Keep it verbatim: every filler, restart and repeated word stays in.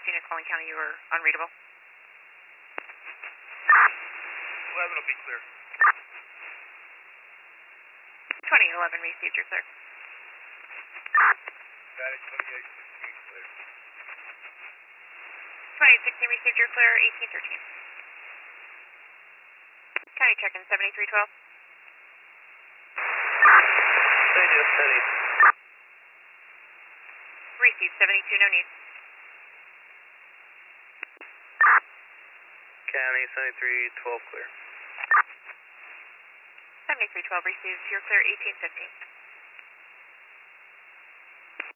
unit calling county, you were unreadable. eleven will be clear. twenty eleven received, you're clear. Static twenty-eight sixteen clear. twenty-eight sixteen received, you're clear. eighteen thirteen. County check-in seventy-three twelve. Say just no need. Received seventy-two, no need. County seventy-three twelve clear. seventy-three twelve received, you're clear. eighteen fifteen.